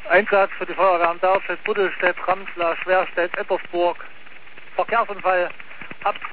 Einsatz für die Feuerwehr am Bergfeld, Buddelstedt, Ramsler, Schwerstedt, Ettersburg. Verkehrsunfall ab